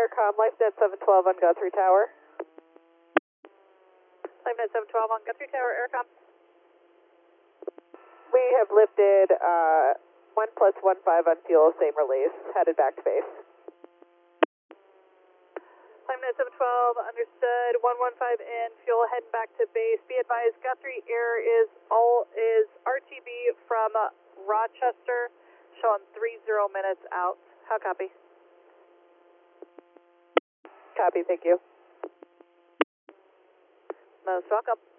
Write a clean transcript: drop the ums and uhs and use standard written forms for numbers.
Aircom, LifeNet 712 on Guthrie Tower. LifeNet 712 on Guthrie Tower, Aircom. We have lifted 1+15 on fuel, same release, headed back to base. LifeNet 712, understood. 115 in, fuel heading back to base. Be advised, Guthrie Air is RTB from Rochester, showing 30 minutes out. How copy? Copy, thank you. Most welcome.